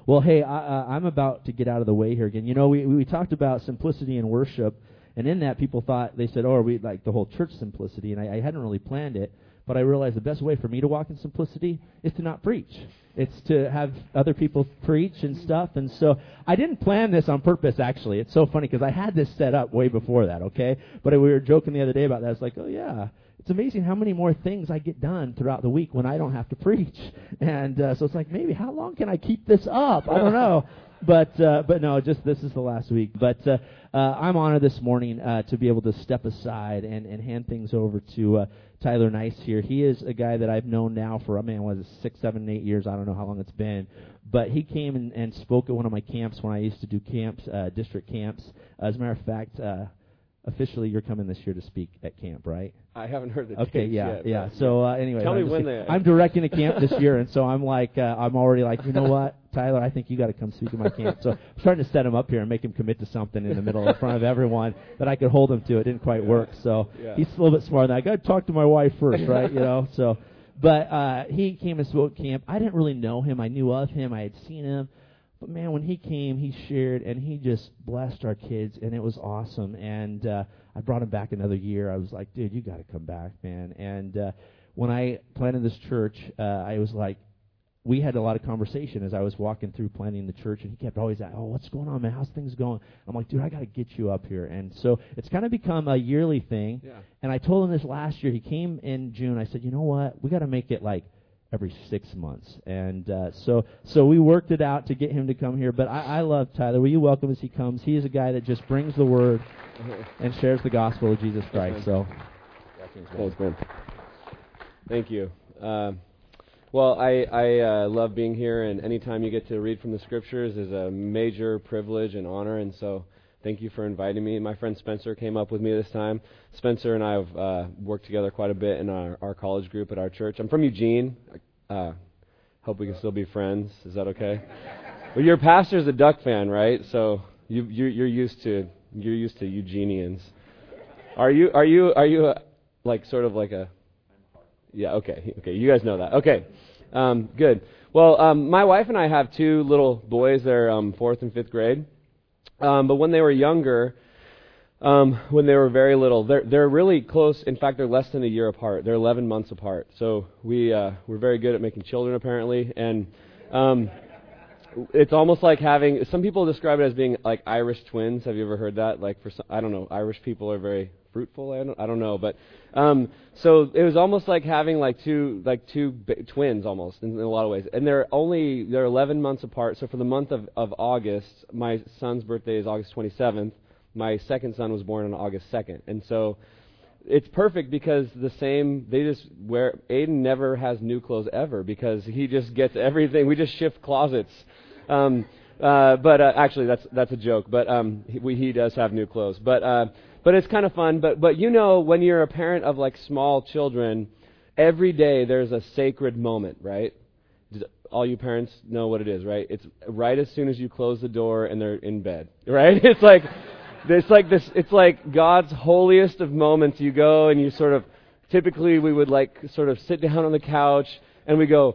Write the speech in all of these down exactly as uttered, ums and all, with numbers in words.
Well, hey, I, uh, I'm about to get out of the way here again. You know, we we talked about simplicity in worship, and in that, people thought, they said, oh, are we like the whole church simplicity? And I, I hadn't really planned it, but I realized the best way for me to walk in simplicity is to not preach. It's to have other people preach and stuff. And so I didn't plan this on purpose, actually. It's so funny because I had this set up way before that, okay? But we were joking the other day about that. It's like, oh, yeah. It's amazing how many more things I get done throughout the week when I don't have to preach. And uh, so it's like, maybe how long can I keep this up? I don't know. But uh, but no, just this is the last week. But uh, uh, I'm honored this morning uh, to be able to step aside and, and hand things over to uh, Tyler Nice here. He is a guy that I've known now for, I mean, was it six, seven, eight years? I don't know how long it's been. But he came and, and spoke at one of my camps when I used to do camps, uh, district camps. As a matter of fact, uh, officially you're coming this year to speak at camp, right? I haven't heard the Okay, dates yeah, yet, yeah. So uh, anyway, tell I'm me when saying, they. I'm directing a camp this year, and so I'm like, uh, I'm already like, you know what, Tyler, I think you got to come speak at my camp. So I'm starting to set him up here and make him commit to something in the middle, in front of everyone that I could hold him to. It didn't quite yeah. work, so yeah. he's a little bit smarter than that. I got to talk to my wife first, right? You know, so. But uh, he came and spoke at camp. I didn't really know him. I knew of him. I had seen him. But, man, when he came, he shared, and he just blessed our kids, and it was awesome. And uh, I brought him back another year. I was like, dude, you got to come back, man. And uh, when I planted this church, uh, I was like, we had a lot of conversation as I was walking through planting the church, and he kept always asking, oh, what's going on, man? How's things going? I'm like, dude, I got to get you up here. And so it's kind of become a yearly thing. Yeah. And I told him this last year. He came in June. I said, you know what? We got to make it like every six months. And uh, so so we worked it out to get him to come here. But I, I love Tyler. Will you welcome as he comes? He is a guy that just brings the word and shares the gospel of Jesus Christ. So, thanks, man. Thank you. Uh, well, I, I uh, love being here, and anytime you get to read from the Scriptures is a major privilege and honor, and so thank you for inviting me. My friend Spencer came up with me this time. Spencer and I have uh, worked together quite a bit in our, our college group at our church. I'm from Eugene. Uh, hope we can still be friends. Is that okay? Well, your pastor's a Duck fan, right? So you, you're, you're used to you're used to Eugenians. Are you are you are you a, like sort of like a yeah? Okay, okay. You guys know that. Okay, um, good. Well, um, my wife and I have two little boys. They're um, fourth and fifth grade. Um, but when they were younger, um, when they were very little, they're they're really close. In fact, they're less than a year apart. They're eleven months apart. So we uh, we're very good at making children, apparently. And um, it's almost like having. Some people describe it as being like Irish twins. Have you ever heard that? Like for some, I don't know. Irish people are very fruitful. I don't I don't know. But um, so it was almost like having like two like two b- twins almost in, in a lot of ways. And they're only they're eleven months apart. So for the month of, of August, my son's birthday is August twenty-seventh. My second son was born on August second. And so it's perfect because the same, they just wear, Aiden never has new clothes ever because he just gets everything. We just shift closets. Um, uh, but uh, actually, that's that's a joke. But um, he, we, he does have new clothes. But uh, but it's kind of fun. But but you know, when you're a parent of like small children, every day there's a sacred moment, right? All you parents know what it is, right? It's right as soon as you close the door and they're in bed, right? It's like it's like this. It's like God's holiest of moments. You go and you sort of. Typically, we would like sort of sit down on the couch and we go.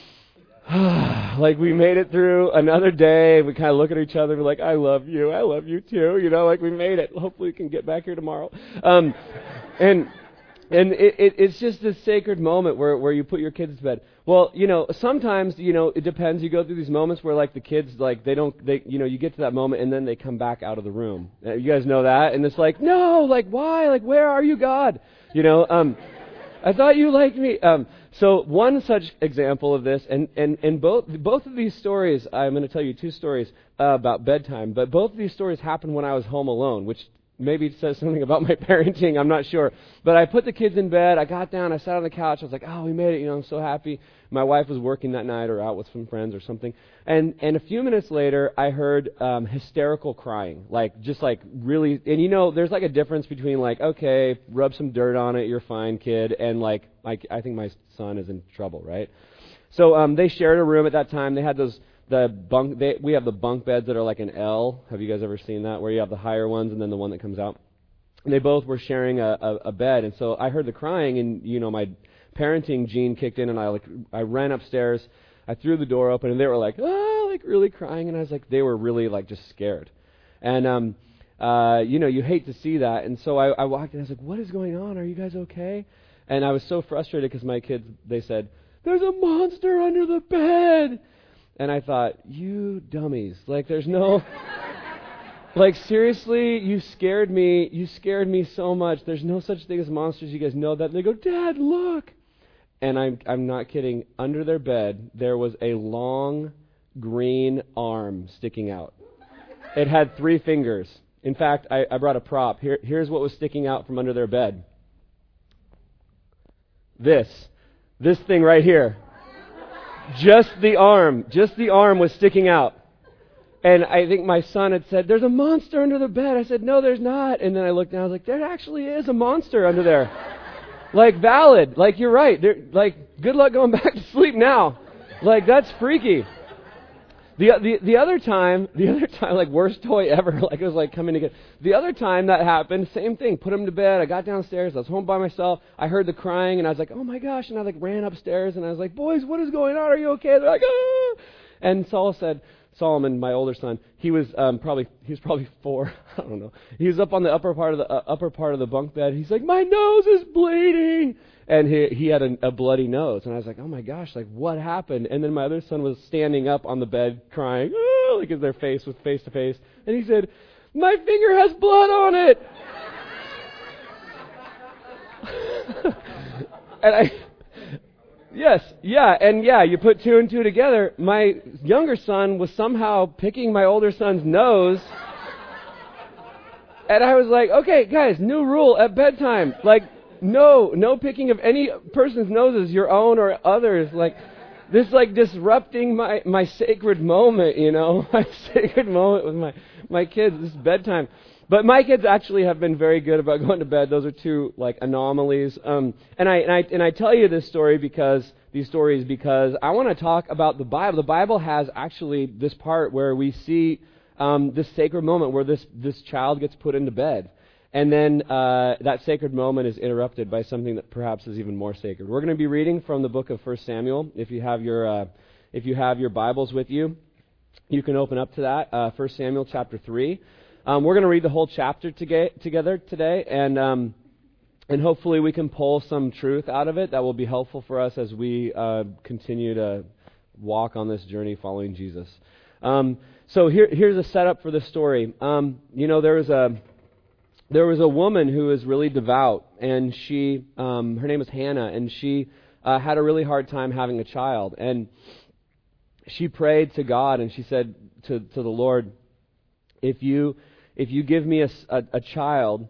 Like we made it through another day. We kind of look at each other and we're like, I love you. I love you too. You know, like we made it. Hopefully we can get back here tomorrow. Um, and and it, it, it's just this sacred moment where, where you put your kids to bed. Well, you know, sometimes, you know, it depends. You go through these moments where like the kids, like they don't, they, you know, you get to that moment and then they come back out of the room. Uh, you guys know that? And it's like, no, like why? Like where are you, God? You know, um, I thought you liked me. Um, so one such example of this, and, and, and both both of these stories, I'm going to tell you two stories uh, about bedtime, but both of these stories happened when I was home alone, which maybe says something about my parenting, I'm not sure. But I put the kids in bed, I got down, I sat on the couch, I was like, oh, we made it, you know, I'm so happy. My wife was working that night or out with some friends or something. And and a few minutes later, I heard um, hysterical crying, like just like really, and you know, there's like a difference between like, okay, rub some dirt on it, you're fine, kid, and like, like I think my son is in trouble, right? So um, they shared a room at that time. They had those, the bunk, they, we have the bunk beds that are like an L. Have you guys ever seen that? Where you have the higher ones and then the one that comes out. And they both were sharing a, a, a bed. And so I heard the crying and, you know, my parenting gene kicked in and I like, I ran upstairs. I threw the door open and they were like, oh, like really crying, and I was like, they were really like just scared, and um, uh, you know, you hate to see that, and so I, I walked in, I was like, what is going on? Are you guys okay? And I was so frustrated because my kids, they said, there's a monster under the bed, and I thought, you dummies, like there's no. Like, seriously, you scared me. You scared me so much. There's no such thing as monsters. You guys know that. And they go, Dad, look. And I'm I'm not kidding. Under their bed, there was a long green arm sticking out. It had three fingers. In fact, I, I brought a prop. Here, here's what was sticking out from under their bed. This. This thing right here. Just the arm. Just the arm was sticking out. And I think my son had said, there's a monster under the bed. I said, no, there's not. And then I looked down, I was like, there actually is a monster under there. Like, valid. Like, you're right. There, like, good luck going back to sleep now. Like, that's freaky. The, the the other time, the other time, like, worst toy ever. Like, it was like coming together. The other time that happened, same thing. Put him to bed. I got downstairs. I was home by myself. I heard the crying, and I was like, oh my gosh. And I, like, ran upstairs, and I was like, boys, what is going on? Are you okay? They're like, ah. And Saul said, Solomon, my older son, he was um, probably he was probably four. I don't know. He was up on the upper part of the uh, upper part of the bunk bed. He's like, my nose is bleeding, and he he had a, a bloody nose. And I was like, oh my gosh, like what happened? And then my other son was standing up on the bed crying, oh, like as their face was face to face, and he said, my finger has blood on it. And I. Yes, yeah, and yeah, you put two and two together. My younger son was somehow picking my older son's nose. And I was like, okay, guys, new rule at bedtime. Like, no, no picking of any person's noses, your own or others. Like, this is like disrupting my, my sacred moment, you know, my sacred moment with my, my kids. This is bedtime. But my kids actually have been very good about going to bed. Those are two like anomalies. Um, and I and I and I tell you this story because these stories because I want to talk about the Bible. The Bible has actually this part where we see um, this sacred moment where this this child gets put into bed, and then uh, that sacred moment is interrupted by something that perhaps is even more sacred. We're going to be reading from the book of First Samuel. If you have your uh, if you have your Bibles with you, you can open up to that. Uh, First Samuel chapter three. Um, we're going to read the whole chapter to together today, and um, and hopefully we can pull some truth out of it that will be helpful for us as we uh, continue to walk on this journey following Jesus. Um, so here, here's a setup for this story. Um, you know, there was a there was a woman who was really devout, and she um, her name was Hannah, and she uh, had a really hard time having a child, and she prayed to God, and she said to to the Lord, if you If you give me a, a, a child,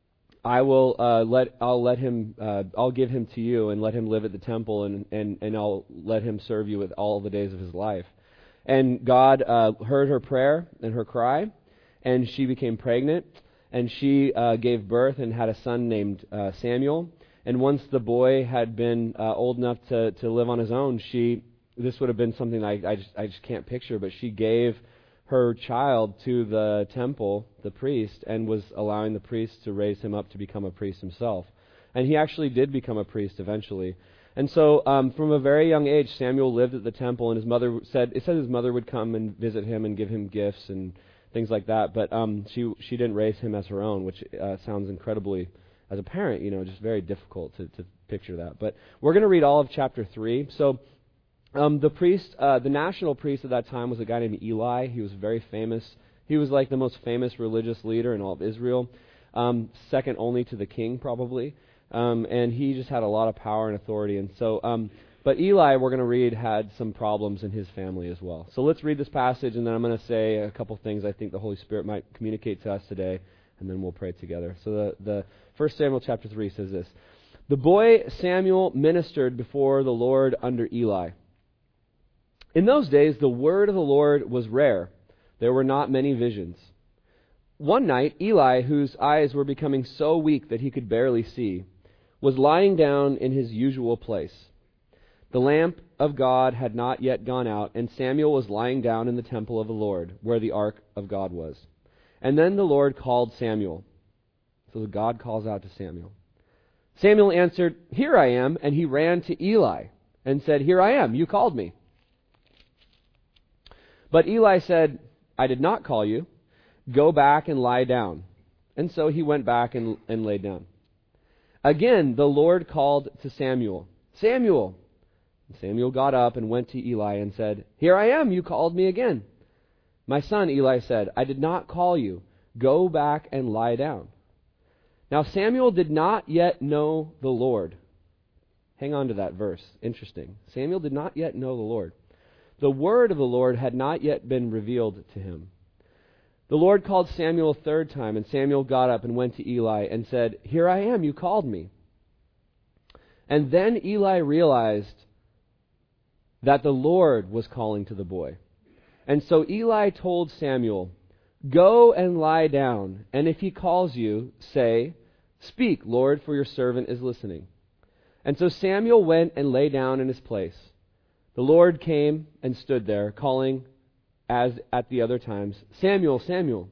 I will uh, let I'll let him uh, I'll give him to you and let him live at the temple and, and, and I'll let him serve you with all the days of his life. And God uh, heard her prayer and her cry, and she became pregnant, and she uh, gave birth and had a son named uh, Samuel. And once the boy had been uh, old enough to, to live on his own, she this would have been something I I just, I just can't picture, but she gave her child to the temple, the priest, and was allowing the priest to raise him up to become a priest himself. And he actually did become a priest eventually. And so um, from a very young age, Samuel lived at the temple, and his mother said, it said his mother would come and visit him and give him gifts and things like that, but um, she she didn't raise him as her own, which uh, sounds incredibly, as a parent, you know, just very difficult to, to picture that. But we're going to read all of chapter three. So Um, the priest, uh, the national priest at that time was a guy named Eli. He was very famous. He was like the most famous religious leader in all of Israel, um, second only to the king probably. Um, and he just had a lot of power and authority. And so, um, but Eli, we're going to read, had some problems in his family as well. So let's read this passage, and then I'm going to say a couple things I think the Holy Spirit might communicate to us today, and then we'll pray together. So the, the First Samuel chapter three says this: The boy Samuel ministered before the Lord under Eli. In those days, the word of the Lord was rare. There were not many visions. One night, Eli, whose eyes were becoming so weak that he could barely see, was lying down in his usual place. The lamp of God had not yet gone out, and Samuel was lying down in the temple of the Lord, where the ark of God was. And then the Lord called Samuel. So God calls out to Samuel. Samuel answered, "Here I am," and he ran to Eli and said, "Here I am, you called me." But Eli said, I did not call you. Go back and lie down. And so he went back and, and laid down. Again, the Lord called to Samuel, Samuel. And Samuel got up and went to Eli and said, Here I am, you called me again. My son, Eli said, I did not call you. Go back and lie down. Now Samuel did not yet know the Lord. Hang on to that verse. Interesting. Samuel did not yet know the Lord. The word of the Lord had not yet been revealed to him. The Lord called Samuel a third time, and Samuel got up and went to Eli and said, Here I am, you called me. And then Eli realized that the Lord was calling to the boy. And so Eli told Samuel, Go and lie down, and if he calls you, say, Speak, Lord, for your servant is listening. And so Samuel went and lay down in his place. The Lord came and stood there, calling as at the other times, Samuel, Samuel.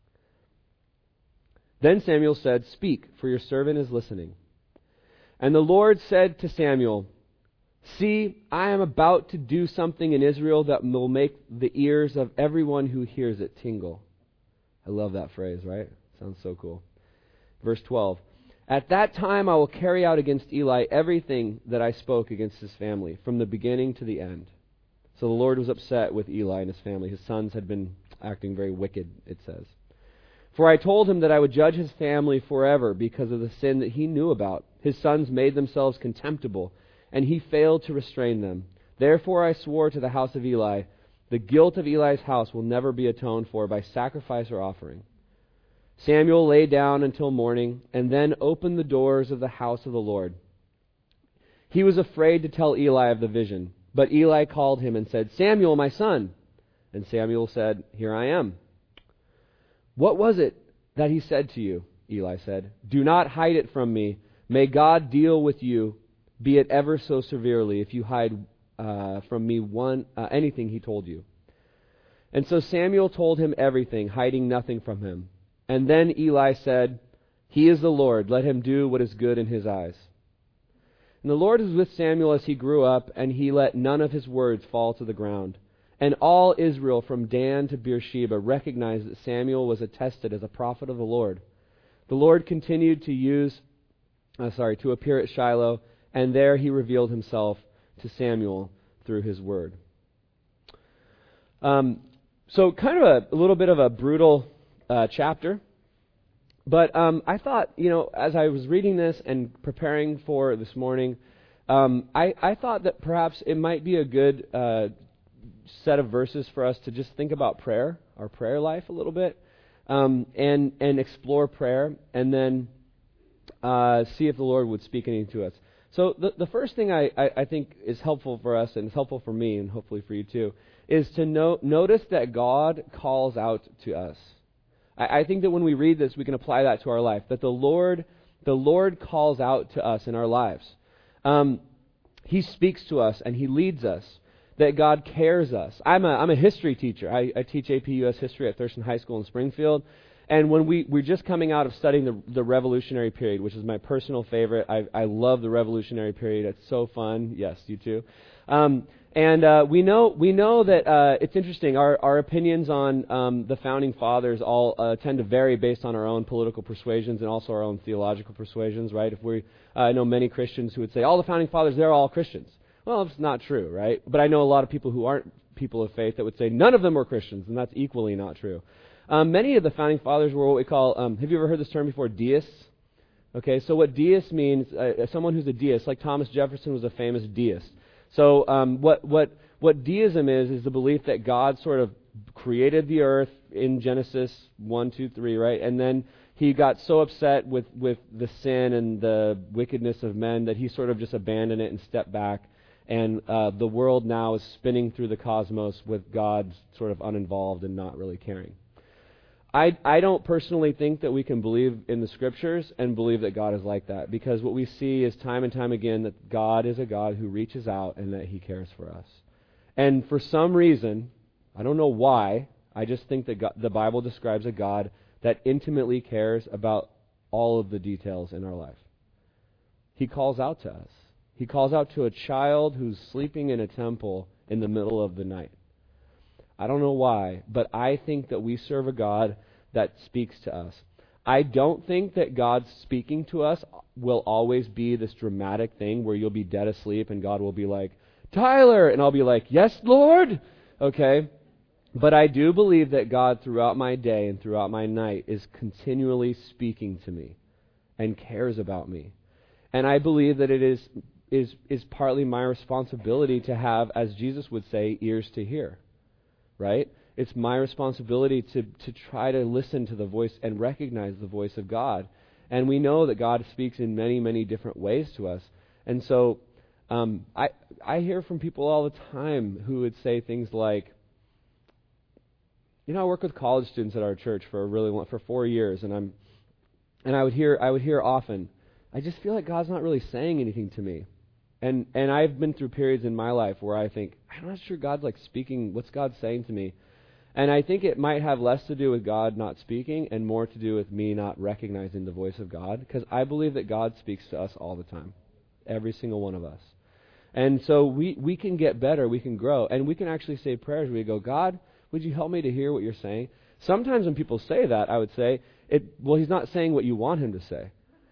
Then Samuel said, Speak, for your servant is listening. And the Lord said to Samuel, See, I am about to do something in Israel that will make the ears of everyone who hears it tingle. I love that phrase, right? Sounds so cool. Verse twelve. At that time I will carry out against Eli everything that I spoke against his family, from the beginning to the end. So the Lord was upset with Eli and his family. His sons had been acting very wicked, it says. For I told him that I would judge his family forever because of the sin that he knew about. His sons made themselves contemptible, and he failed to restrain them. Therefore I swore to the house of Eli, the guilt of Eli's house will never be atoned for by sacrifice or offering. Samuel lay down until morning, and then opened the doors of the house of the Lord. He was afraid to tell Eli of the vision, but Eli called him and said, Samuel, my son. And Samuel said, Here I am. What was it that he said to you? Eli said, Do not hide it from me. May God deal with you, be it ever so severely, if you hide uh, from me one uh, anything he told you. And so Samuel told him everything, hiding nothing from him. And then Eli said, He is the Lord. Let him do what is good in his eyes. And the Lord was with Samuel as he grew up, and he let none of his words fall to the ground. And all Israel from Dan to Beersheba recognized that Samuel was attested as a prophet of the Lord. The Lord continued to use, uh, sorry, to appear at Shiloh, and there he revealed himself to Samuel through his word. Um, so kind of a, a little bit of a brutal uh, chapter. But um, I thought, you know, as I was reading this and preparing for this morning, um, I, I thought that perhaps it might be a good uh, set of verses for us to just think about prayer, our prayer life a little bit, um, and and explore prayer, and then uh, see if the Lord would speak anything to us. So the the first thing I, I, I think is helpful for us, and is helpful for me, and hopefully for you too, is to no, notice that God calls out to us. I, I think that when we read this, we can apply that to our life. That the Lord, the Lord calls out to us in our lives. Um, he speaks to us and He leads us. That God cares us. I'm a I'm a history teacher. I, I teach A P U S history at Thurston High School in Springfield. And when we, we're just coming out of studying the, the Revolutionary period, which is my personal favorite. I, I love the Revolutionary period. It's so fun. Yes, you too. Um, and uh, we know we know that uh, it's interesting. Our our opinions on um, the founding fathers all uh, tend to vary based on our own political persuasions and also our own theological persuasions. Right? If we, uh, I know many Christians who would say all the founding fathers, they're all Christians. Well, it's not true, right? But I know a lot of people who aren't people of faith that would say none of them were Christians, and that's equally not true. Um, many of the founding fathers were what we call, um, have you ever heard this term before, deists? Okay, so what deist means, uh, someone who's a deist, like Thomas Jefferson was a famous deist. So um, what what what deism is, is the belief that God sort of created the earth in Genesis one, two, three, right? And then He got so upset with, with the sin and the wickedness of men that He sort of just abandoned it and stepped back. And uh, the world now is spinning through the cosmos with God sort of uninvolved and not really caring. I, I don't personally think that we can believe in the Scriptures and believe that God is like that, because what we see is time and time again that God is a God who reaches out and that He cares for us. And for some reason, I don't know why, I just think that God, the Bible describes a God that intimately cares about all of the details in our life. He calls out to us. He calls out to a child who's sleeping in a temple in the middle of the night. I don't know why, but I think that we serve a God that speaks to us. I don't think that God speaking to us will always be this dramatic thing where you'll be dead asleep and God will be like, Tyler! And I'll be like, yes, Lord! Okay? But I do believe that God throughout my day and throughout my night is continually speaking to me and cares about me. And I believe that it is is is partly my responsibility to have, as Jesus would say, ears to hear. Right? It's my responsibility to, to try to listen to the voice and recognize the voice of God. And we know that God speaks in many, many different ways to us. And so um, I I hear from people all the time who would say things like, you know, I work with college students at our church for a really long, for four years, and I'm and I would hear I would hear often, I just feel like God's not really saying anything to me. And and I've been through periods in my life where I think, I'm not sure God's like speaking, what's God saying to me? And I think it might have less to do with God not speaking and more to do with me not recognizing the voice of God, because I believe that God speaks to us all the time, every single one of us. And so we, we can get better, we can grow, and we can actually say prayers where we go, God, would you help me to hear what you're saying? Sometimes when people say that, I would say, it, well, he's not saying what you want him to say.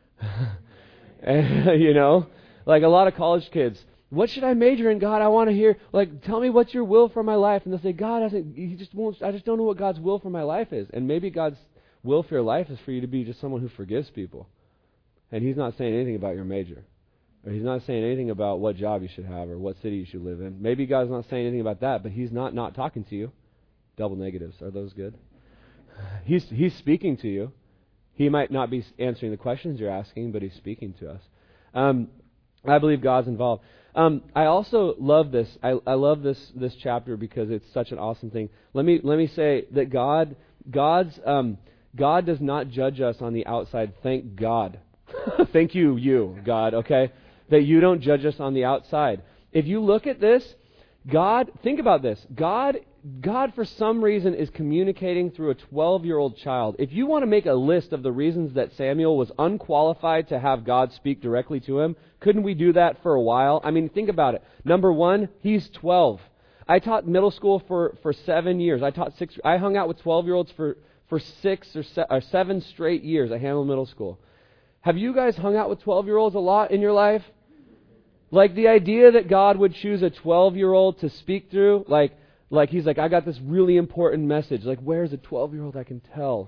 and, you know, like a lot of college kids, what should I major in, God? I want to hear, like, tell me what's your will for my life. And they'll say, God, doesn't, he just won't, I just don't know what God's will for my life is. And maybe God's will for your life is for you to be just someone who forgives people. And he's not saying anything about your major. Or he's not saying anything about what job you should have or what city you should live in. Maybe God's not saying anything about that, but he's not not talking to you. Double negatives. Are those good? He's he's speaking to you. He might not be answering the questions you're asking, but he's speaking to us. Um, I believe God's involved. Um, I also love this. I, I love this this chapter because it's such an awesome thing. Let me let me say that God God's um, God does not judge us on the outside. Thank God. Thank you, you God. Okay, that you don't judge us on the outside. If you look at this, God, think about this. God, God for some reason is communicating through a twelve-year-old child. If you want to make a list of the reasons that Samuel was unqualified to have God speak directly to him, couldn't we do that for a while? I mean, think about it. Number one, he's twelve. I taught middle school for, for seven years. I taught six. I hung out with twelve-year-olds for, for six or, se- or seven straight years. I handled middle school. Have you guys hung out with twelve-year-olds a lot in your life? Like the idea that God would choose a twelve-year-old to speak through, like, like he's like, I got this really important message. Like, where's a twelve-year-old I can tell?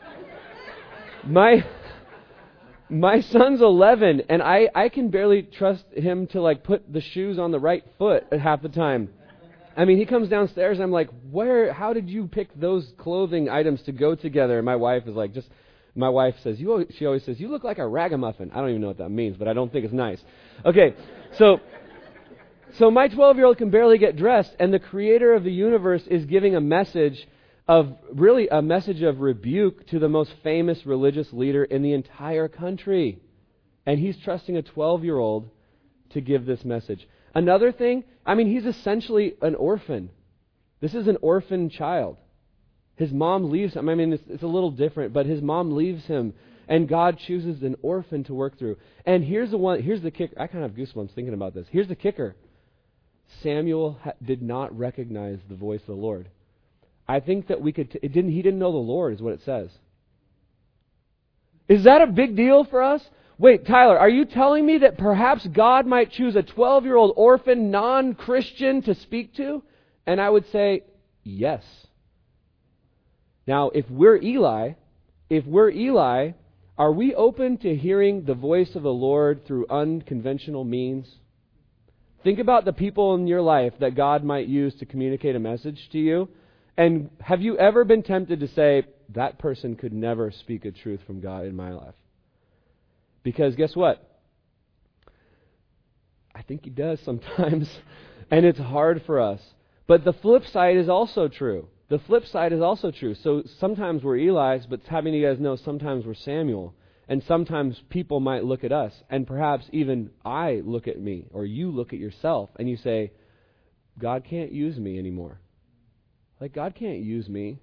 my my son's eleven, and I, I can barely trust him to like put the shoes on the right foot half the time. I mean, he comes downstairs, and I'm like, where? How did you pick those clothing items to go together? And my wife is like, just. My wife says, "You." Always, she always says, "You look like a ragamuffin." I don't even know what that means, but I don't think it's nice. Okay, so so my twelve-year-old can barely get dressed, and the creator of the universe is giving a message of, really a message of rebuke to the most famous religious leader in the entire country. And he's trusting a twelve-year-old to give this message. Another thing, I mean, he's essentially an orphan. This is an orphan child. His mom leaves him. I mean, it's, it's a little different, but his mom leaves him, and God chooses an orphan to work through. And here's the one. Here's the kicker. I kind of have goosebumps thinking about this. Here's the kicker. Samuel ha- did not recognize the voice of the Lord. I think that we could. T- it didn't. He didn't know the Lord, is what it says. Is that a big deal for us? Wait, Tyler, are you telling me that perhaps God might choose a twelve-year-old orphan, non-Christian to speak to? And I would say, yes. Now, if we're Eli, if we're Eli, are we open to hearing the voice of the Lord through unconventional means? Think about the people in your life that God might use to communicate a message to you. And have you ever been tempted to say, that person could never speak a truth from God in my life? Because guess what? I think he does sometimes. And it's hard for us. But the flip side is also true. The flip side is also true. So sometimes we're Eli's, but having you guys know, sometimes we're Samuel. And sometimes people might look at us, and perhaps even I look at me, or you look at yourself, and you say, God can't use me anymore. Like, God can't use me.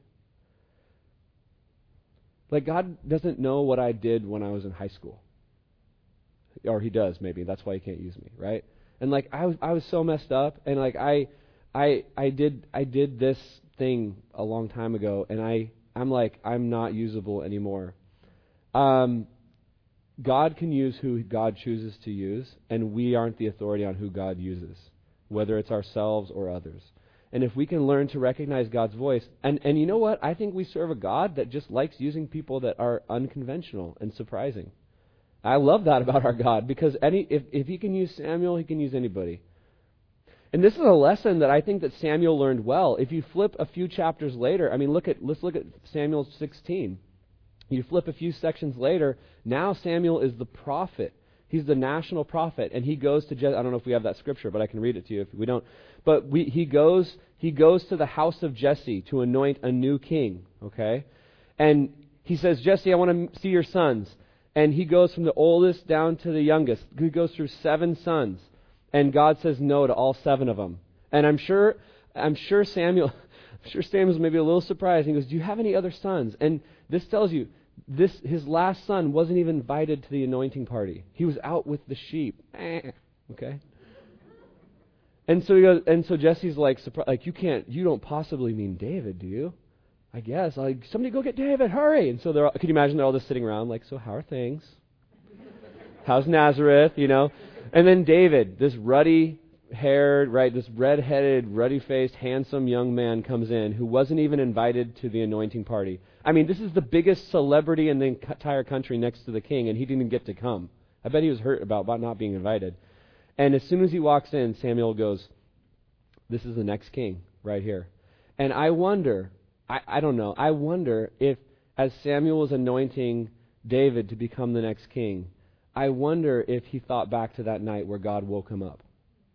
Like, God doesn't know what I did when I was in high school. Or he does, maybe. That's why he can't use me, right? And like, I was I was so messed up, and like, I... I I did I did this thing a long time ago, and I, I'm like, I'm not usable anymore. Um, God can use who God chooses to use, and we aren't the authority on who God uses, whether it's ourselves or others. And if we can learn to recognize God's voice, and, and you know what? I think we serve a God that just likes using people that are unconventional and surprising. I love that about our God, because any if, if he can use Samuel, he can use anybody. And this is a lesson that I think that Samuel learned well. If you flip a few chapters later, I mean, look at let's look at Samuel sixteen. You flip a few sections later, now Samuel is the prophet. He's the national prophet, and he goes to Je- I don't know if we have that scripture, but I can read it to you if we don't. But we, he goes he goes to the house of Jesse to anoint a new king, okay? And he says, Jesse, I want to see your sons. And he goes from the oldest down to the youngest. He goes through seven sons. And God says no to all seven of them. And I'm sure I'm sure Samuel I'm sure Samuel's maybe a little surprised. He goes, do you have any other sons? And this tells you, this his last son wasn't even invited to the anointing party. He was out with the sheep. Okay? And so he goes, and so Jesse's like, surprised, like you can't, you don't possibly mean David, do you? I guess. Like, somebody go get David, hurry! And so they're, all, could you imagine they're all just sitting around, like, so how are things? How's Nazareth? You know. And then David, this ruddy-haired, right, this red-headed, ruddy-faced, handsome young man comes in who wasn't even invited to the anointing party. I mean, this is the biggest celebrity in the entire country next to the king, and he didn't get to come. I bet he was hurt about, about not being invited. And as soon as he walks in, Samuel goes, this is the next king right here. And I wonder, I, I don't know, I wonder if as Samuel was anointing David to become the next king, I wonder if he thought back to that night where God woke him up.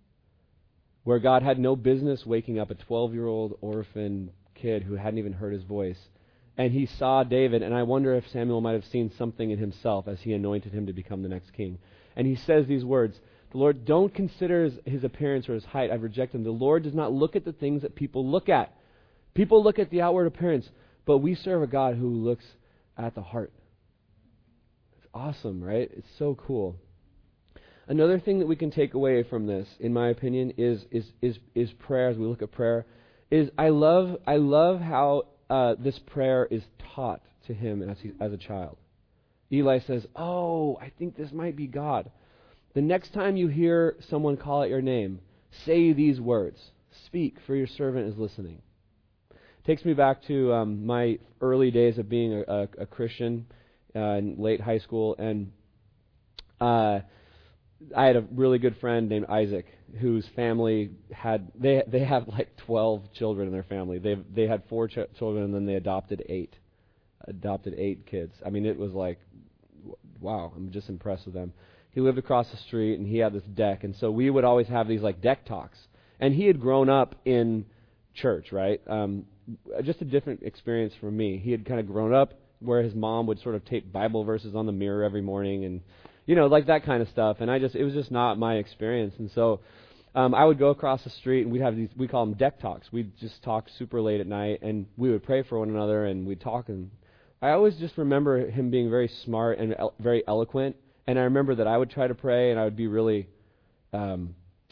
Where God had no business waking up a twelve-year-old orphan kid who hadn't even heard his voice. And he saw David, and I wonder if Samuel might have seen something in himself as he anointed him to become the next king. And he says these words, the Lord, don't consider his, his appearance or his height. I've rejected him. The Lord does not look at the things that people look at. People look at the outward appearance, but we serve a God who looks at the heart. It's awesome, right? It's so cool. Another thing that we can take away from this, in my opinion, is is is is prayer. As we look at prayer, is I love I love how uh, this prayer is taught to him as he, as a child. Eli says, "Oh, I think this might be God." The next time you hear someone call out your name, say these words. Speak, for your servant is listening. Takes me back to um, my early days of being a, a, a Christian uh, in late high school, and uh, I had a really good friend named Isaac, whose family had they they have like twelve children in their family. They they had four ch- children, and then they adopted eight, adopted eight kids. I mean, it was like, wow! I'm just impressed with them. He lived across the street, and he had this deck, and so we would always have these like deck talks. And he had grown up in church, right? Um, just a different experience for me. He had kind of grown up where his mom would sort of tape Bible verses on the mirror every morning, and you know, like that kind of stuff. And I just, it was just not my experience. And so um, I would go across the street, and we'd have these, we call them deck talks. We'd just talk super late at night, and we would pray for one another, and we'd talk. And I always just remember him being very smart and el- very eloquent. And I remember that I would try to pray, and I would be really um,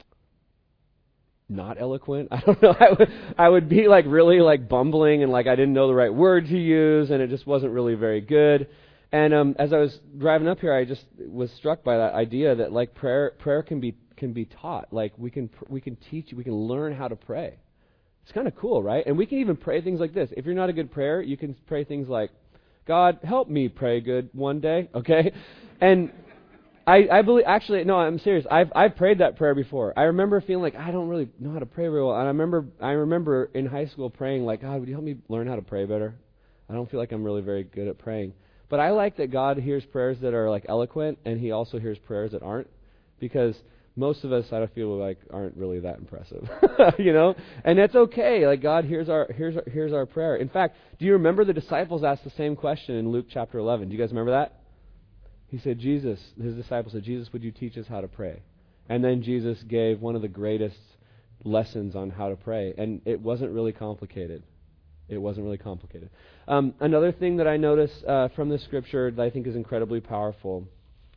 not eloquent. I don't know. I would, I would be like really like bumbling, and like I didn't know the right word to use, and it just wasn't really very good. And um, as I was driving up here, I just was struck by that idea that like prayer, prayer can be can be taught. Like we can we can teach, we can learn how to pray. It's kind of cool, right? And we can even pray things like this. If you're not a good prayer, you can pray things like, "God, help me pray good one day." Okay, and I, I believe, actually, no, I'm serious. I've I've prayed that prayer before. I remember feeling like I don't really know how to pray very well. And I remember I remember in high school praying like, God, would you help me learn how to pray better? I don't feel like I'm really very good at praying. But I like that God hears prayers that are like eloquent, and He also hears prayers that aren't, because most of us, I feel like, aren't really that impressive, you know. And that's okay. Like God hears our hears our, hears our prayer. In fact, do you remember the disciples asked the same question in Luke chapter eleven? Do you guys remember that? He said, Jesus, his disciples said, Jesus, would you teach us how to pray? And then Jesus gave one of the greatest lessons on how to pray. And it wasn't really complicated. It wasn't really complicated. Um, another thing that I notice uh, from the scripture that I think is incredibly powerful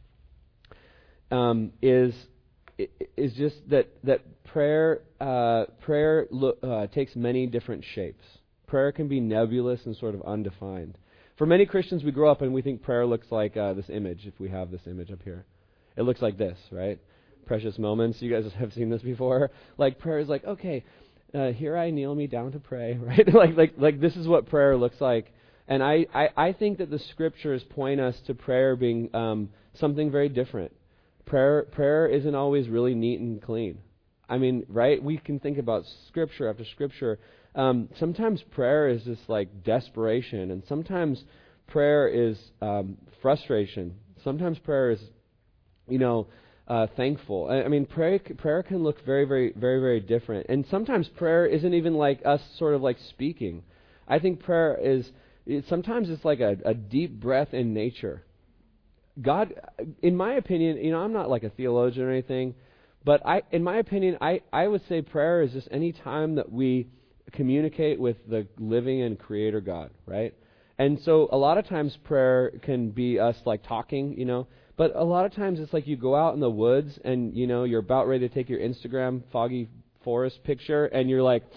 um, is is just that that prayer uh, prayer lo- uh, takes many different shapes. Prayer can be nebulous and sort of undefined. For many Christians, we grow up and we think prayer looks like uh, this image, if we have this image up here. It looks like this, right? Precious moments. You guys have seen this before. Like, prayer is like, okay, uh, here I kneel me down to pray, right? like, like, like this is what prayer looks like. And I, I, I think that the Scriptures point us to prayer being um, something very different. Prayer, prayer isn't always really neat and clean. I mean, right? We can think about Scripture after Scripture. Um, sometimes prayer is just like desperation, and sometimes prayer is um, frustration. Sometimes prayer is, you know, uh, thankful. I, I mean, prayer prayer can look very, very, very, very different. And sometimes prayer isn't even like us sort of like speaking. I think prayer is it, sometimes it's like a, a deep breath in nature. God, in my opinion, you know, I'm not like a theologian or anything, but I, in my opinion, I, I would say prayer is just any time that we communicate with the living and creator God, right? And so a lot of times prayer can be us like talking, you know, but a lot of times it's like you go out in the woods and, you know, you're about ready to take your Instagram foggy forest picture and you're like,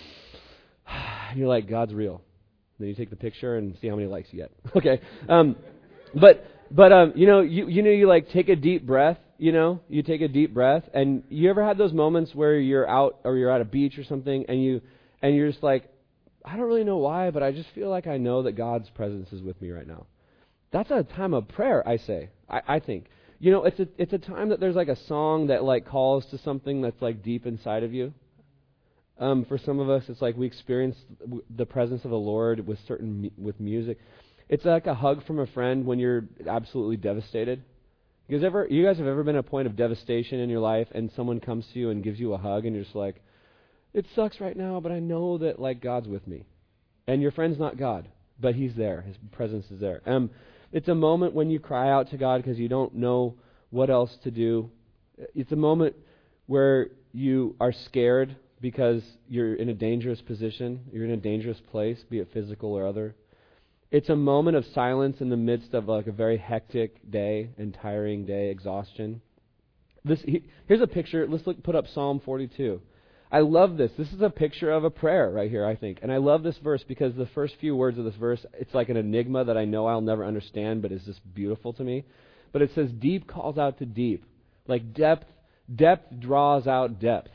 you're like, God's real. Then you take the picture and see how many likes you get. Okay. Um, but, but, um, you know, you, you know, you like take a deep breath, you know, you take a deep breath, and you ever had those moments where you're out or you're at a beach or something and you, and you're just like, I don't really know why, but I just feel like I know that God's presence is with me right now. That's a time of prayer, I say. I, I think. You know, it's a it's a time that there's like a song that like calls to something that's like deep inside of you. Um, for some of us, it's like we experience w- the presence of the Lord with certain mu- with music. It's like a hug from a friend when you're absolutely devastated. You guys ever, you guys have ever been at a point of devastation in your life, and someone comes to you and gives you a hug, and you're just like, it sucks right now, but I know that like God's with me. And your friend's not God, but He's there. His presence is there. Um, it's a moment when you cry out to God because you don't know what else to do. It's a moment where you are scared because you're in a dangerous position. You're in a dangerous place, be it physical or other. It's a moment of silence in the midst of like a very hectic day and tiring day, exhaustion. This he, here's a picture. Let's look, put up Psalm forty-two. I love this. This is a picture of a prayer right here, I think. And I love this verse because the first few words of this verse, it's like an enigma that I know I'll never understand, but it's just beautiful to me. But it says, deep calls out to deep. Like depth, depth draws out depth.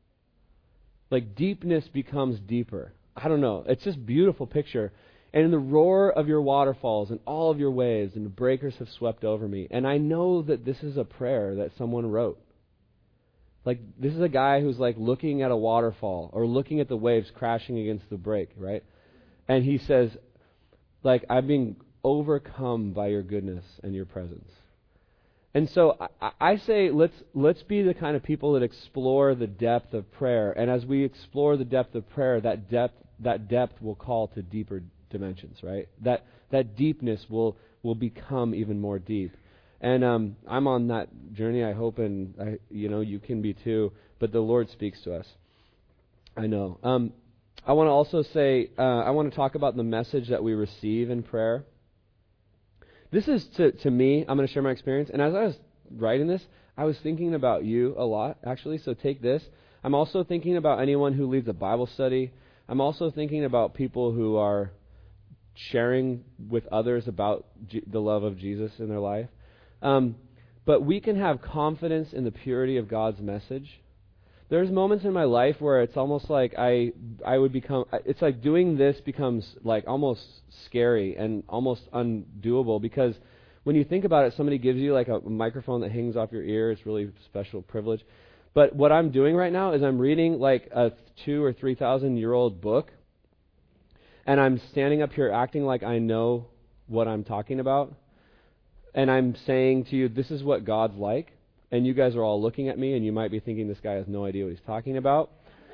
Like deepness becomes deeper. I don't know. It's just a beautiful picture. And in the roar of your waterfalls and all of your waves and the breakers have swept over me. And I know that this is a prayer that someone wrote. Like, this is a guy who's like looking at a waterfall or looking at the waves crashing against the break, right? And he says, like, I'm being overcome by your goodness and your presence. And so I, I say let's let's be the kind of people that explore the depth of prayer. And as we explore the depth of prayer, that depth that depth will call to deeper dimensions, right? That that deepness will will become even more deep. And um, I'm on that journey, I hope, and I, you know, you can be too. But the Lord speaks to us. I know. Um, I want to also say, uh, I want to talk about the message that we receive in prayer. This is to to me. I'm going to share my experience. And as I was writing this, I was thinking about you a lot, actually. So take this. I'm also thinking about anyone who leads a Bible study. I'm also thinking about people who are sharing with others about G- the love of Jesus in their life. Um, but we can have confidence in the purity of God's message. There's moments in my life where it's almost like I I would become, it's like doing this becomes like almost scary and almost undoable, because when you think about it, somebody gives you like a microphone that hangs off your ear. It's really special privilege. But what I'm doing right now is I'm reading like a two or three thousand year old book, and I'm standing up here acting like I know what I'm talking about. And I'm saying to you, this is what God's like. And you guys are all looking at me, and you might be thinking this guy has no idea what he's talking about,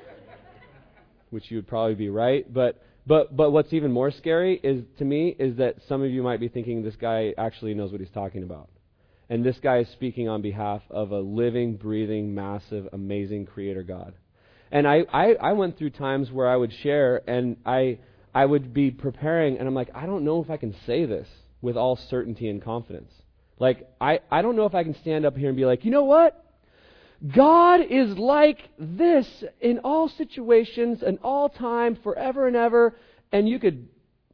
which you would probably be right. But but but what's even more scary is to me is that some of you might be thinking this guy actually knows what he's talking about. And this guy is speaking on behalf of a living, breathing, massive, amazing Creator God. And I, I, I went through times where I would share, and I I would be preparing, and I'm like, I don't know if I can say this with all certainty and confidence. Like, I, I don't know if I can stand up here and be like, you know what? God is like this in all situations and all time, forever and ever, and you could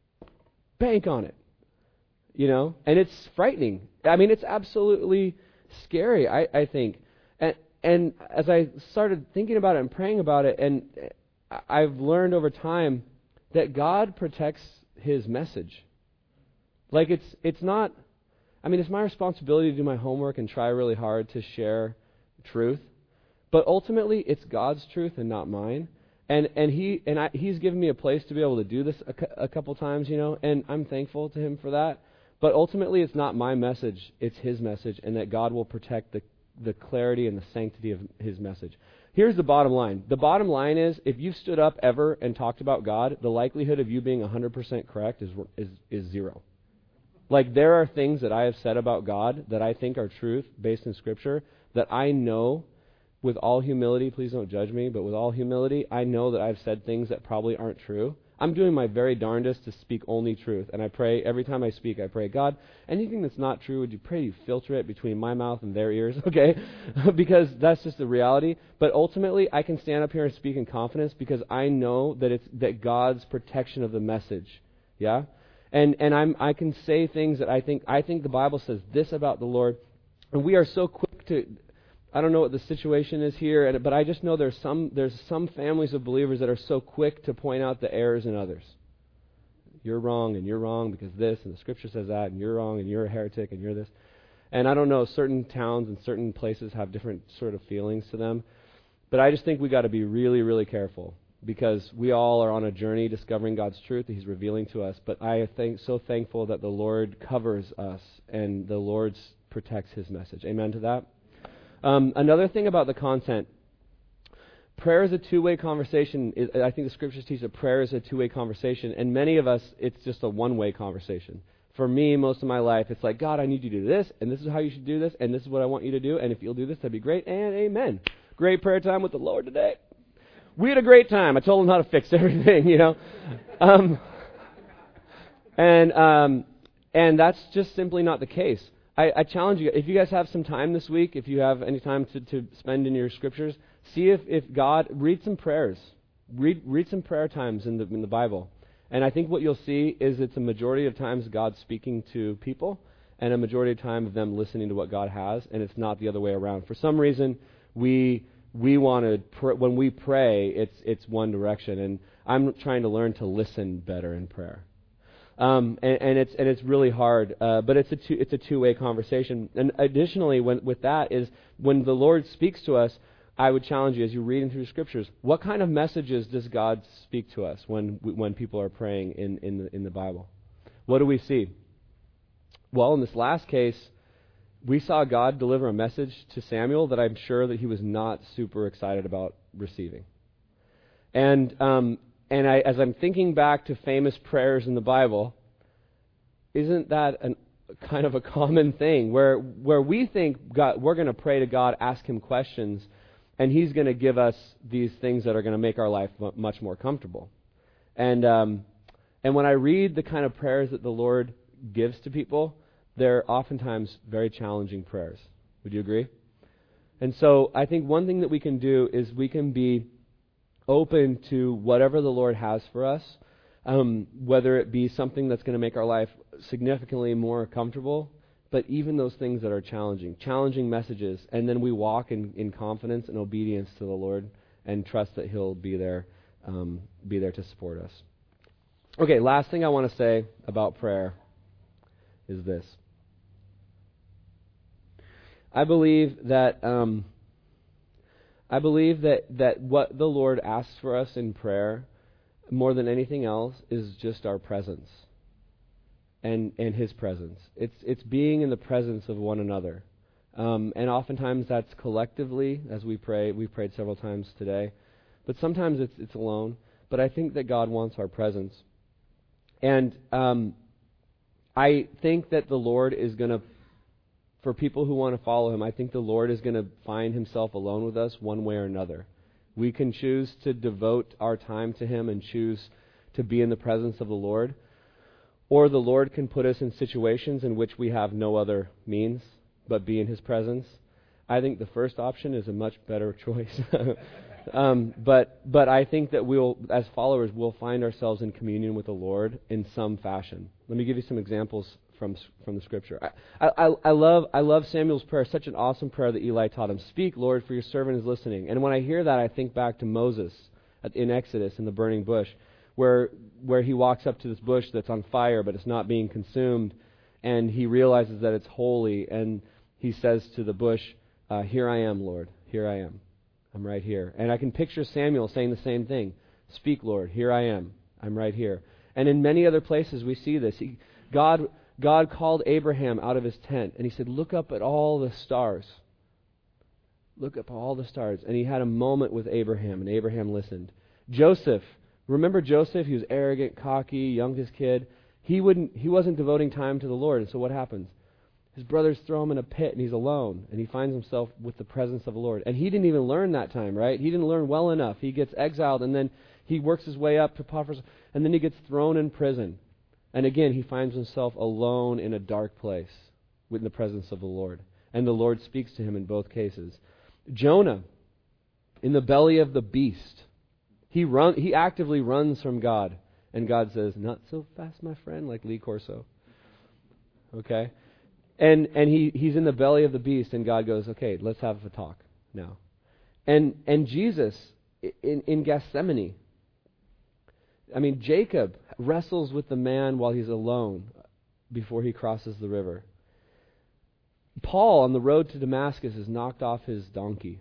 bank on it, you know, and it's frightening. I mean, it's absolutely scary, I, I think. And, and as I started thinking about it and praying about it, and I've learned over time that God protects His message. Like, it's it's not, I mean, it's my responsibility to do my homework and try really hard to share truth, but ultimately it's God's truth and not mine. And and he and I, He's given me a place to be able to do this a, cu- a couple times, you know, and I'm thankful to Him for that. But ultimately, it's not my message; it's His message, and that God will protect the the clarity and the sanctity of His message. Here's the bottom line: the bottom line is, if you've stood up ever and talked about God, the likelihood of you being one hundred percent correct is is is zero. Like, there are things that I have said about God that I think are truth based in Scripture that I know. With all humility, please don't judge me, but with all humility, I know that I've said things that probably aren't true. I'm doing my very darndest to speak only truth. And I pray, every time I speak, I pray, God, anything that's not true, would you pray you filter it between my mouth and their ears, okay? Because that's just the reality. But ultimately, I can stand up here and speak in confidence because I know that it's that God's protection of the message, yeah? And and I'm I can say things that I think, I think the Bible says this about the Lord, and we are so quick to... I don't know what the situation is here, but I just know there's some there's some families of believers that are so quick to point out the errors in others. You're wrong, and you're wrong because this, and the Scripture says that, and you're wrong, and you're a heretic, and you're this. And I don't know, certain towns and certain places have different sort of feelings to them. But I just think we got to be really, really careful because we all are on a journey discovering God's truth that He's revealing to us. But I am so thankful that the Lord covers us and the Lord protects His message. Amen to that? Um, another thing about the content, prayer is a two-way conversation. I think the Scriptures teach that prayer is a two-way conversation, and many of us, it's just a one-way conversation. For me, most of my life, it's like, God, I need you to do this, and this is how you should do this, and this is what I want you to do, and if you'll do this, that'd be great, and amen. Great prayer time with the Lord today. We had a great time. I told him how to fix everything, you know. um, and um, and that's just simply not the case. I, I challenge you, if you guys have some time this week, if you have any time to, to spend in your Scriptures, see if, if God, read some prayers. Read read some prayer times in the in the Bible. And I think what you'll see is it's a majority of times God speaking to people and a majority of time of them listening to what God has, and it's not the other way around. For some reason, we we want to, pr- when we pray, it's it's one direction, and I'm trying to learn to listen better in prayer. Um, and, and it's and it's really hard, uh, but it's a two, it's a two-way conversation. And additionally, when, with that is when the Lord speaks to us, I would challenge you as you're reading through the Scriptures, what kind of messages does God speak to us when when people are praying in in the, in the Bible? What do we see? Well, in this last case, we saw God deliver a message to Samuel that I'm sure that he was not super excited about receiving. And um, And I, as I'm thinking back to famous prayers in the Bible, isn't that an, kind of a common thing where where we think God, we're going to pray to God, ask Him questions, and He's going to give us these things that are going to make our life m- much more comfortable. And um, and when I read the kind of prayers that the Lord gives to people, they're oftentimes very challenging prayers. Would you agree? And so I think one thing that we can do is we can be open to whatever the Lord has for us, um, whether it be something that's going to make our life significantly more comfortable, but even those things that are challenging, challenging messages, and then we walk in, in confidence and obedience to the Lord and trust that He'll be there, um, be there to support us. Okay, last thing I want to say about prayer is this. I believe that um, I believe that, that what the Lord asks for us in prayer, more than anything else, is just our presence and and His presence. It's it's being in the presence of one another. Um, and oftentimes that's collectively, as we pray. We've prayed several times today. But sometimes it's it's alone. But I think that God wants our presence. And um, I think that the Lord is going to, for people who want to follow Him, I think the Lord is going to find Himself alone with us one way or another. We can choose to devote our time to Him and choose to be in the presence of the Lord. Or the Lord can put us in situations in which we have no other means but be in His presence. I think the first option is a much better choice. um, but but I think that we'll, as followers, we'll find ourselves in communion with the Lord in some fashion. Let me give you some examples from from the Scripture. I, I, I love I love Samuel's prayer. Such an awesome prayer that Eli taught him. Speak, Lord, for your servant is listening. And when I hear that, I think back to Moses in Exodus in the burning bush, where where he walks up to this bush that's on fire, but it's not being consumed, and he realizes that it's holy, and he says to the bush, uh, "Here I am, Lord. Here I am. I'm right here." And I can picture Samuel saying the same thing. Speak, Lord. Here I am. I'm right here. And in many other places we see this. He, God, God called Abraham out of his tent, and he said, "Look up at all the stars. Look up at all the stars." And he had a moment with Abraham, and Abraham listened. Joseph, remember Joseph? He was arrogant, cocky, youngest kid. He wouldn't. He wasn't devoting time to the Lord. And so what happens? His brothers throw him in a pit, and he's alone, and he finds himself with the presence of the Lord. And he didn't even learn that time, right? He didn't learn well enough. He gets exiled, and then he works his way up to Potiphar's, and then he gets thrown in prison. And again, he finds himself alone in a dark place in the presence of the Lord. And the Lord speaks to him in both cases. Jonah, in the belly of the beast, he run, he actively runs from God. And God says, "Not so fast, my friend," like Lee Corso. Okay? And and he, he's in the belly of the beast, and God goes, "Okay, let's have a talk now." And and Jesus in, in Gethsemane, I mean, Jacob wrestles with the man while he's alone before he crosses the river. Paul on the road to Damascus is knocked off his donkey.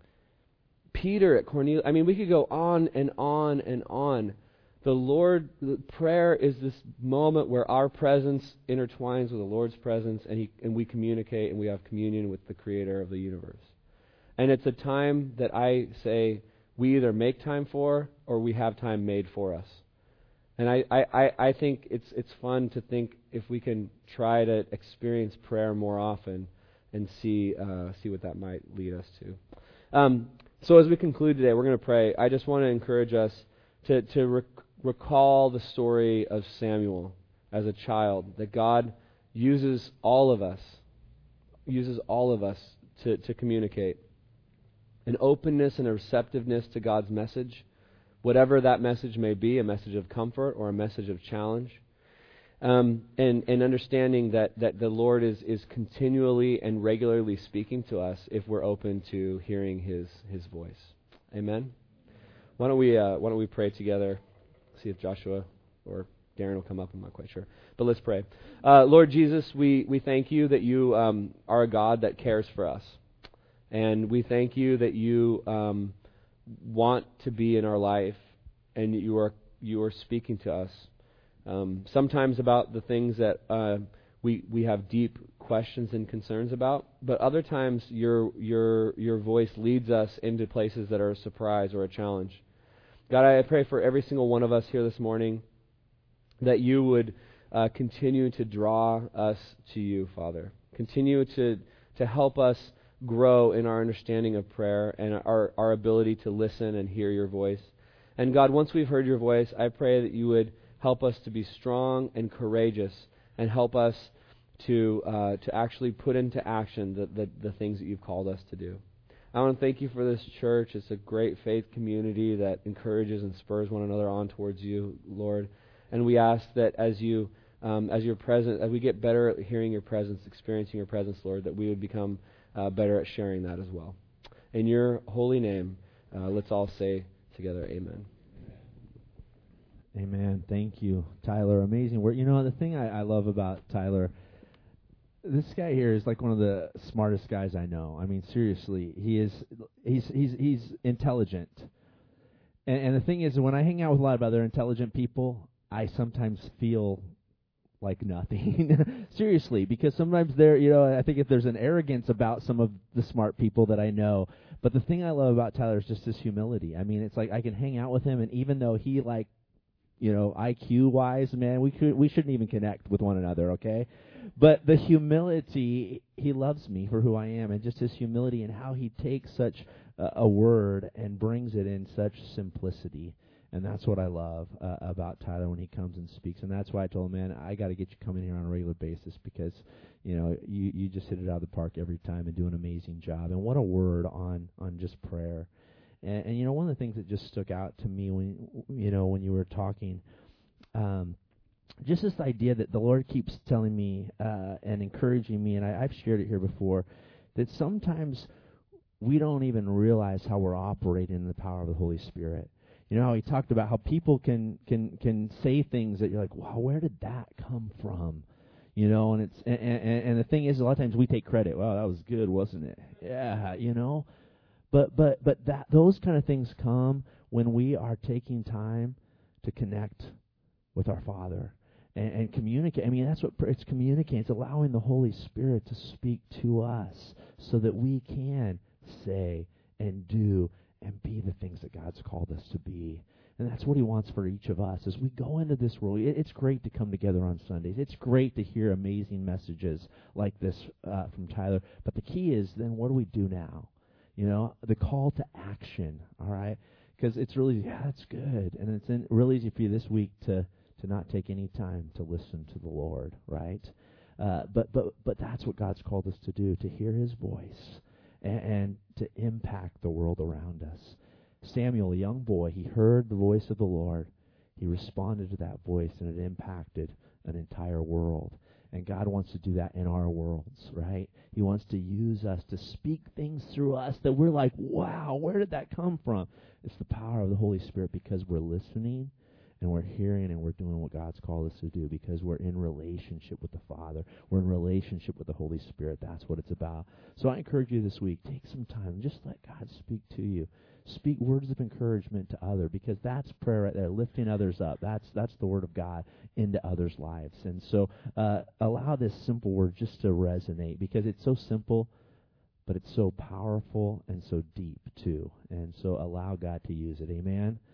Peter at Cornelius, I mean, we could go on and on and on. The Lord, the prayer is this moment where our presence intertwines with the Lord's presence, and he, and we communicate and we have communion with the Creator of the universe. And it's a time that I say we either make time for or we have time made for us. And I, I, I think it's it's fun to think if we can try to experience prayer more often and see uh, see what that might lead us to. Um, so as we conclude today, we're going to pray. I just want to encourage us to to rec- recall the story of Samuel as a child, that God uses all of us, uses all of us to, to communicate. An openness and a receptiveness to God's message, whatever that message may be, a message of comfort or a message of challenge. Um, and, and understanding that, that the Lord is, is continually and regularly speaking to us if we're open to hearing His His voice. Amen? Why don't we uh, why don't we pray together? See if Joshua or Darren will come up. I'm not quite sure. But let's pray. Uh, Lord Jesus, we, we thank you that you um, are a God that cares for us. And we thank you that you um, want to be in our life, and you are you are speaking to us. Um, sometimes about the things that uh, we we have deep questions and concerns about, but other times your your your voice leads us into places that are a surprise or a challenge. God, I pray for every single one of us here this morning that you would uh, continue to draw us to you, Father. Continue to to help us grow in our understanding of prayer and our, our ability to listen and hear your voice. And God, once we've heard your voice, I pray that you would help us to be strong and courageous and help us to uh, to actually put into action the, the, the things that you've called us to do. I want to thank you for this church. It's a great faith community that encourages and spurs one another on towards you, Lord. And we ask that as you, um, as your presence, as we get better at hearing your presence, experiencing your presence, Lord, that we would become uh, better at sharing that as well. In your holy name, uh, let's all say together, Amen. Amen. Thank you, Tyler. Amazing work. You know, the thing I, I love about Tyler, this guy here is like one of the smartest guys I know. I mean, seriously, he is. He's he's he's intelligent. And, and the thing is, when I hang out with a lot of other intelligent people, I sometimes feel like nothing. Seriously, because sometimes there, you know, I think if there's an arrogance about some of the smart people that I know. But the thing I love about Tyler is just his humility. I mean, it's like I can hang out with him, and even though he like, you know, I Q wise, man, we could we shouldn't even connect with one another, okay? But the humility, he loves me for who I am, and just his humility and how he takes such uh, a word and brings it in such simplicity. And that's what I love uh, about Tyler when he comes and speaks. And that's why I told him, man, I got to get you coming here on a regular basis because, you know, you, you just hit it out of the park every time and do an amazing job. And what a word on, on just prayer. And, and you know, one of the things that just stuck out to me when you know when you were talking, um, just this idea that the Lord keeps telling me uh, and encouraging me, and I, I've shared it here before, that sometimes we don't even realize how we're operating in the power of the Holy Spirit. You know how he talked about how people can can can say things that you're like, wow, where did that come from? You know, and it's and, and, and the thing is, a lot of times we take credit. Wow, that was good, wasn't it? Yeah, you know. But but but that those kind of things come when we are taking time to connect with our Father and, and communicate. I mean, that's what it's communicating. It's allowing the Holy Spirit to speak to us so that we can say and do and be the things that God's called us to be. And that's what he wants for each of us as we go into this world. It, it's great to come together on Sundays. It's great to hear amazing messages like this uh, from Tyler. But the key is then what do we do now? You know, the call to action, all right? Because it's really, yeah, that's good. And it's in, really easy for you this week to, to not take any time to listen to the Lord, right? Uh, but, but, but that's what God's called us to do, to hear his voice and, and to impact the world around us. Samuel, a young boy, he heard the voice of the Lord. He responded to that voice, and it impacted an entire world. And God wants to do that in our worlds, right? He wants to use us to speak things through us that we're like, wow, where did that come from? It's the power of the Holy Spirit because we're listening and we're hearing and we're doing what God's called us to do because we're in relationship with the Father. We're in relationship with the Holy Spirit. That's what it's about. So I encourage you this week, take some time. Just let God speak to you. Speak words of encouragement to others because that's prayer right there, lifting others up. That's that's the word of God into others' lives. And so uh, allow this simple word just to resonate because it's so simple, but it's so powerful and so deep too. And so allow God to use it. Amen.